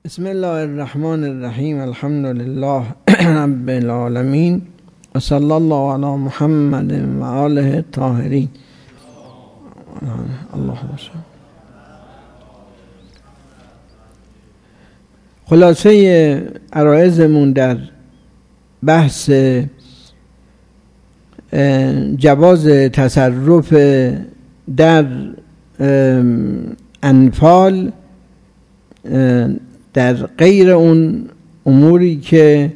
بسم الله الرحمن الرحیم. الحمد لله رب العالمین و صلی الله علی محمد و آله الطاهرین. اللهم صل. خلاصه عرایضمون در بحث جواز تصرف در انفال در غیر اون اموری که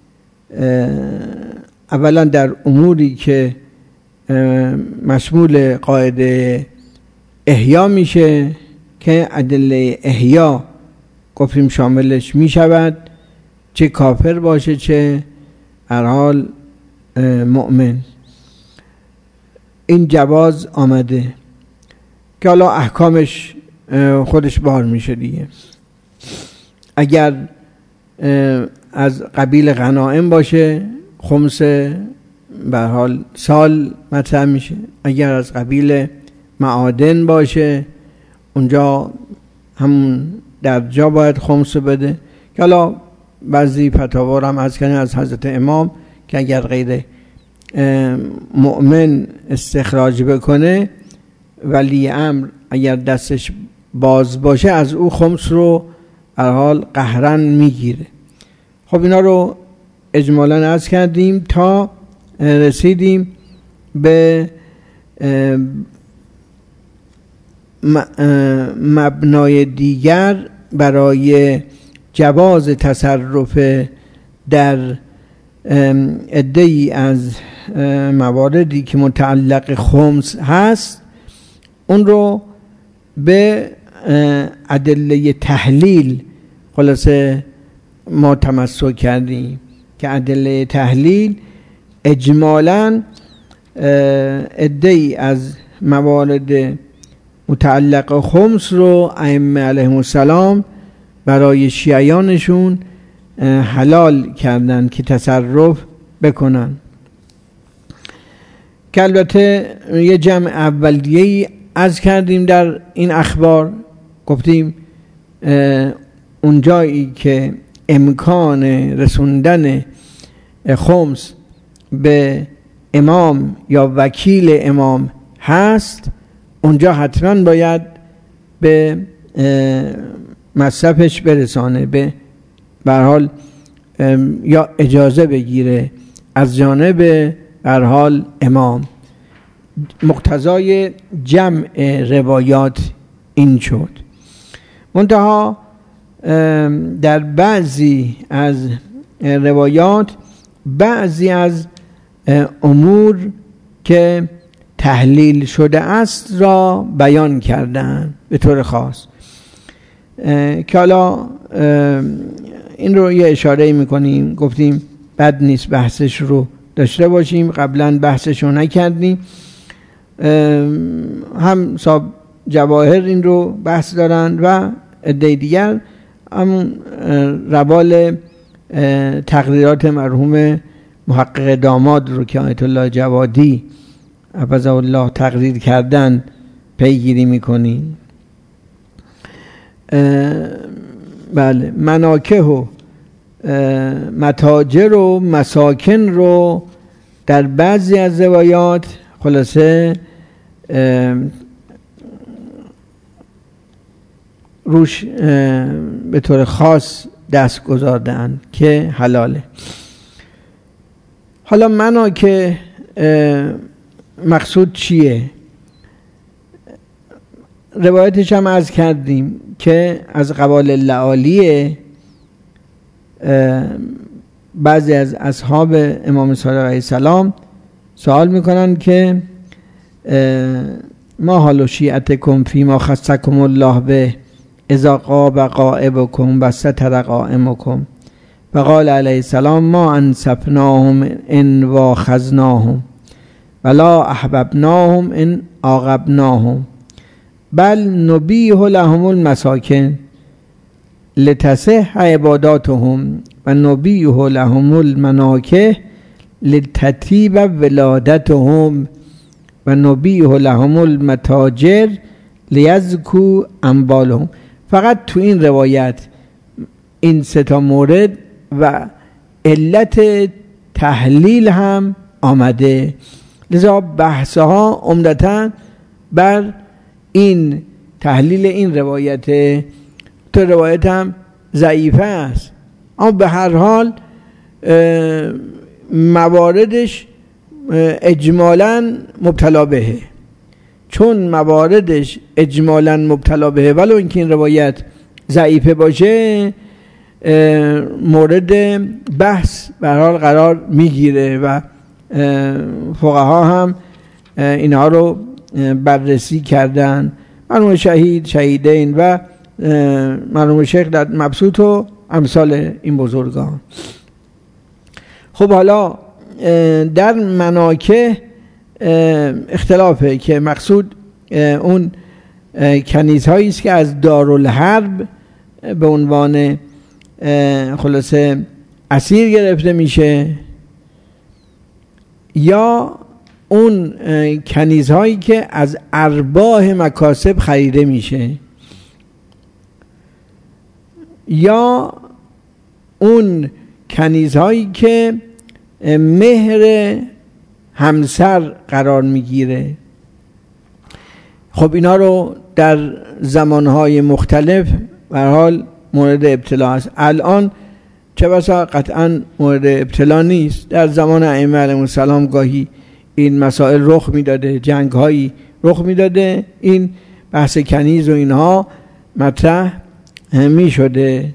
اولا در اموری که مشمول قاعده احیا میشه که ادله احیا گفتیم شاملش میشود، چه کافر باشه چه هر حال مؤمن. این جواز آمده که حالا احکامش خودش بار میشه دیگه. اگر از قبیل غنائم باشه خمس به حال سال مطرح میشه، اگر از قبیل معادن باشه اونجا همون در جا باید خمس بده، که حالا بعضی فتاوا هم از کنه از حضرت امام که اگر غیر مؤمن استخراج بکنه ولی امر اگر دستش باز باشه از او خمس رو هر حال قهرن میگیره. خب اینا رو اجمالاً عرض کردیم تا رسیدیم به مبنای دیگر برای جواز تصرف در عده‌ای از مواردی که متعلق خمس هست. اون رو به ادله تحلیل خلاصه ما تمسک کردیم که ادله تحلیل اجمالاً عده‌ای از موارد متعلق خمس رو ائمه علیهم السلام برای شیعیانشون حلال کردن که تصرف بکنن، که البته یه جمع اولیه‌ای از کردیم در این اخبار. گفتیم اون جایی که امکان رسوندن خمس به امام یا وکیل امام هست اونجا حتما باید به مصرفش برسانه، به هر حال یا اجازه بگیره از جانب به هر حال امام. مقتضای جمع روایات این شد. منتها در بعضی از روایات بعضی از امور که تحلیل شده است را بیان کردن به طور خاص، که حالا این رو یه اشاره میکنیم. گفتیم بد نیست بحثش رو داشته باشیم، قبلا بحثش رو نکردیم. هم صاحب جواهر این رو بحث دارن و عده دیگر همون روال تقریرات مرحوم محقق داماد رو که آیت الله جوادی حفظه الله تقریر کردن پیگیری میکنیم. بله، مناکه و متاجر و مساکن رو در بعضی از روایات خلاصه روش به طور خاص دست گذاردن که حلاله. حالا مناکه مقصود چیه؟ روایتش هم عرض کردیم که از قوال لعالیه. بعضی از اصحاب امام صادق علیه السلام سوال میکنن که ما حال شیعتکم فی ما خصکم الله به اذا غاب غائبکم و ستر قائمکم و قال علیه السلام ما انصفناهم ان واخذناهم ولا احببناهم ان عاقبناهم بل نبیح لهم المساکن لتصح عباداتهم و نبیح لهم المناکه لتطیب ولادتهم و نبیح لهم المتاجر لیزکو اموالهم. فقط تو این روایت این سه تا مورد و علت تحلیل هم آمده. لذا بحثها عمدتاً بر این تحلیل این روایته. تو روایت هم ضعیفه است اما به هر حال مواردش اجمالاً مبتلا بهه. چون مواردش اجمالاً مبتلا بهه ولو اینکه این روایت ضعیفه باشه مورد بحث به هر حال قرار میگیره و فقها هم اینها رو بررسی کردن. مرحوم شهید، شهیدین و مرحوم شیخ مبسوط و امثال این بزرگان. خب حالا در مناکه اختلافه که مقصود اون کنیزهایی است که از دارالحرب به عنوان خلاصه اسیر گرفته میشه یا اون کنیزهایی که از ارباح مکاسب خریده میشه یا اون کنیزهایی که مهر همسر قرار میگیره. خب اینا رو در زمانهای مختلف به هر حال مورد ابتلا است. الان چه بسا قطعا مورد ابتلا نیست، در زمان ائمه علیهم السلام گاهی این مسائل رخ میداده، جنگ هایی رخ میداده، این بحث کنیز و اینها مطرح می شده.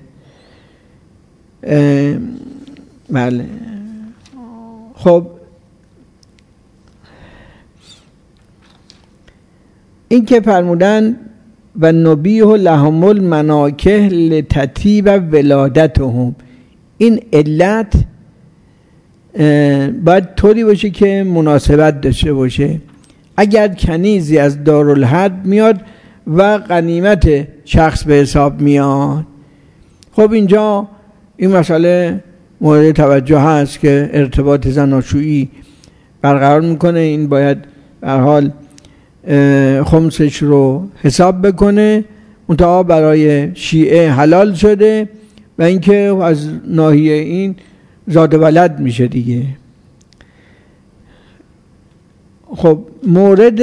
بله. خب این که فرمودن و نبیه لهم المناکح لتطیب ولادتهم، این علت باید طوری باشه که مناسبت داشته باشه. اگر کنیزی از دارالحرب میاد و غنیمت شخص به حساب میاد، خب اینجا این مسئله مورد توجه هست که ارتباط زناشویی برقرار میکنه، این باید به هر حال خمسش رو حساب بکنه. منتها برای شیعه حلال شده و اینکه از ناحیه این زاد ولد میشه دیگه. خب مورد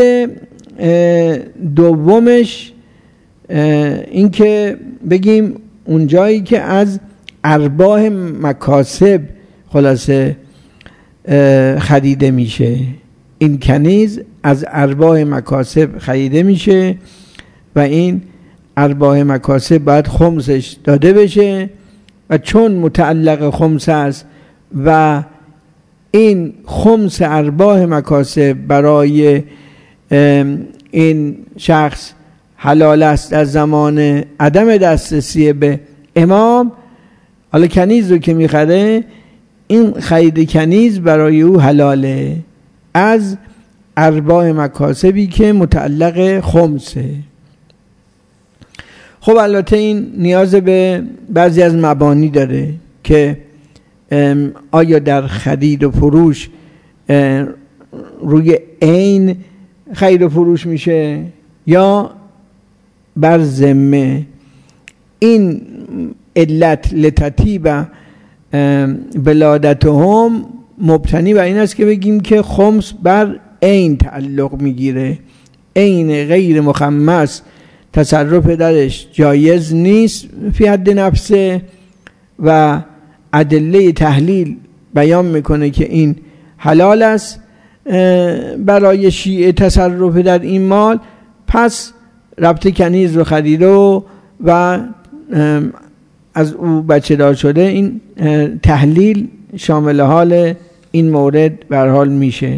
دومش این که بگیم اون جایی که از ارباح مکاسب خلاصه خریده میشه، این کنیز از ارباح مکاسب خریده میشه و این ارباح مکاسب باید خمسش داده بشه و چون متعلق خمس است و این خمس ارباح مکاسب برای این شخص حلال است در زمان عدم دسترسی به امام، حالا کنیز رو که میخره این خرید کنیز برای او حلاله از ارباح مکاسبی که متعلق خمسه. خب البته این نیاز به بعضی از مبانی داره که آیا در خرید و فروش روی عین خرید و فروش میشه یا بر ذمه. این علت لتطیب ولادتهم مبتنی بر این است که بگیم که خمس بر عین تعلق میگیره، عین غیر مخمس تصرف درش جایز نیست فی حد نفسه و ادله تحلیل بیان میکنه که این حلال است برای شیعه تصرف در این مال، پس ربط کنیز رو خریده و از او بچه دار شده، این تحلیل شامل حال این مورد به هر حال میشه.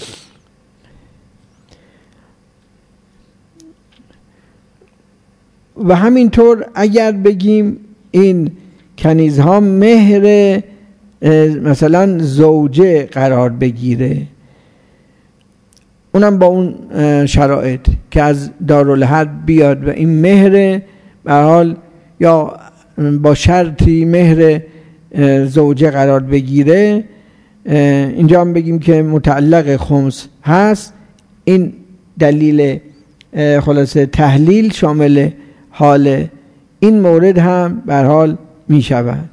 و همینطور اگر بگیم این کنیزها مهر مثلا زوجه قرار بگیره، اونم با اون شرایط که از دارالحرب بیاد و این مهر به هر حال یا با شرطی مهر زوجه قرار بگیره، اینجا هم بگیم که متعلق خمس هست، این دلیل خلاصه تحلیل شامل حال این مورد هم به هر حال می شود.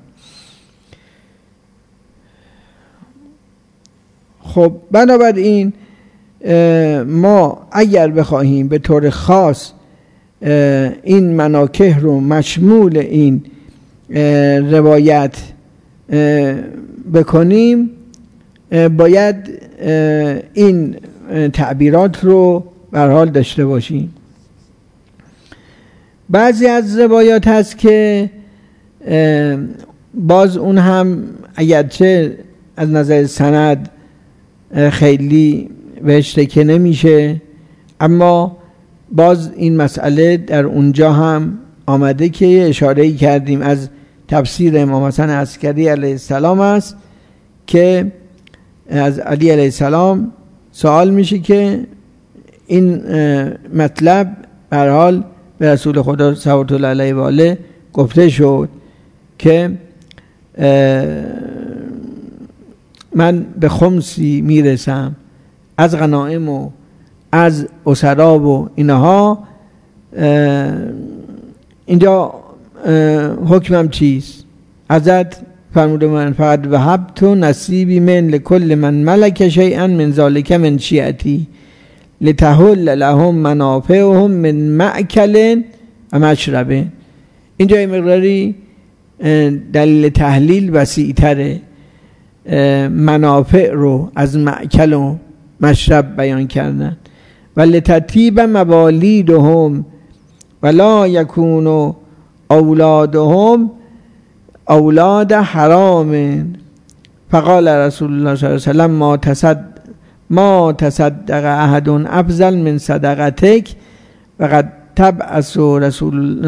خب بنابراین ما اگر بخواهیم به طور خاص این مناکح رو مشمول این روایت بکنیم، باید این تعبیرات رو به هر حال داشته باشیم. بعضی از روایات هست که باز اون هم اگرچه از نظر سند خیلی بهش تکیه نمیشه، اما باز این مسئله در اونجا هم آمده که اشاره‌ای کردیم از تفسیر امام حسن عسکری علیه السلام است که از علی علیه السلام سوال میشه که این مطلب به هر حال به رسول خدا صلوات الله علیه و آله گفته شد که من به خمسی میرسم از غنایم و از اسرا و اینها. اینجا حکمم چیست؟ حضرت فرموده من فقط وهبت نصیبی من لکل من ملک شیئا من ذالک من شیعتی لتحل لهم منافعهم من مأکل و مشرب. اینجا این مقداری دلیل تحلیل وسیع‌تره، منافع رو از مأکل و مشرب بیان کردن. و لتطیب موالیدهم ولا یکونوا اولادهم اولاد حرام. فقال رسول الله صلی الله علیه وسلم ما تصدق احد افضل من صدقتک وقد تبعث رسول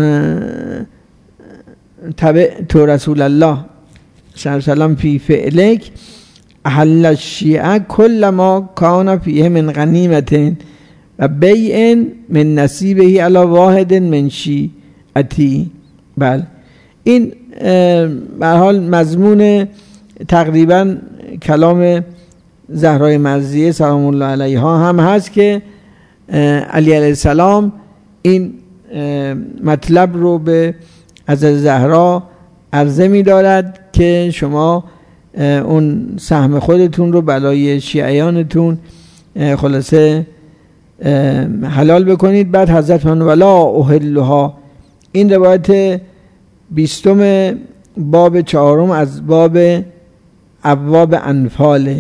الله صلی الله علیه وسلم فی فعلک احل الشیعه کل ما کان فیه من غنیمت و بیع من نصیبه علی واحد من شیعتی. بله، این به هر حال مضمون تقریبا کلام زهرای مرضیه سلام الله علیها هم هست که علی علیه السلام این مطلب رو به حضرت زهرا عرضه می دارد که شما اون سهم خودتون رو برای شیعیانتون خلاصه حلال بکنید. بعد حضرت من ولا احلها، این روایت 20 باب 4 از باب ابواب انفاله.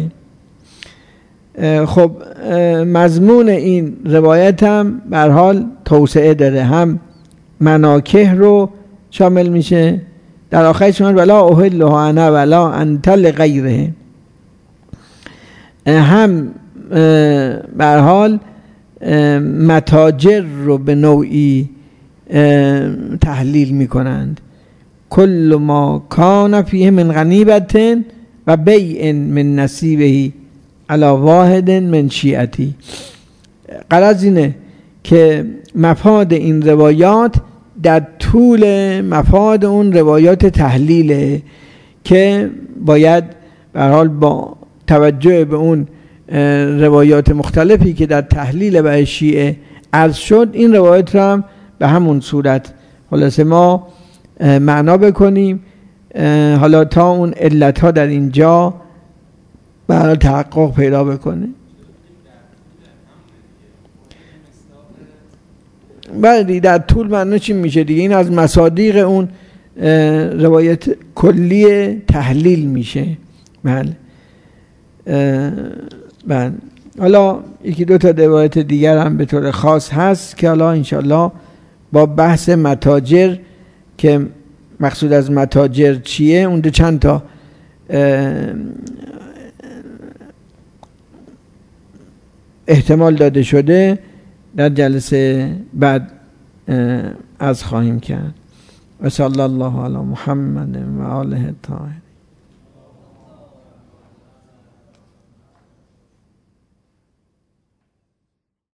خب مضمون این روایت هم به هر حال توسعه داره، هم مناکح رو شامل میشه، در آخرش من ولا احلها انا ولا انت لغیره، هم به هر حال متاجر رو به نوعی تحلیل میکنند. کل ما کان فیه من غنیمت و بیع من نصیبه علی واحد من شیعتی. غرض اینه که مفاد این روایات در طول مفاد اون روایات تحلیله که باید به هر حال با توجه به اون روایات مختلفی که در تحلیل به شیعه عرض شد، این روایت رو هم به همون صورت خلاصه ما معنا بکنیم، حالا تا اون علت ها در اینجا برای تحقق پیدا بکنه. بعدی در طول معنی چی میشه دیگه؟ این از مصادیق اون روایت کلی تحلیل میشه. بله بله. حالا یکی دو تا روایت دیگر هم به طور خاص هست که حالا انشالله با بحث متاجر که مقصود از متاجر چیه اون چند تا احتمال داده شده در جلسه بعد از خواهیم کرد. و صلی الله علی محمد و آله الطاهرین.